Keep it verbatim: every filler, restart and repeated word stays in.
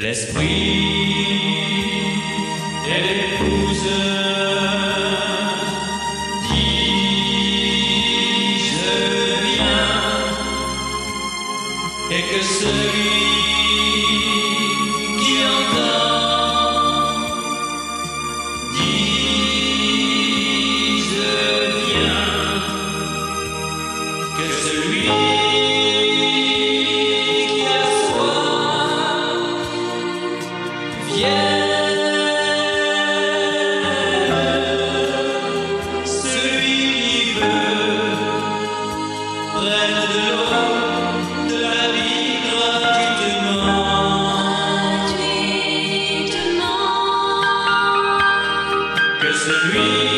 l'esprit et l'épouse dit je viens, et que celui qui entend dit je viens, que celui qui a soif vienne, celui qui veut prenne de l'eau de la vie gratuitement, gratuitement. Que celui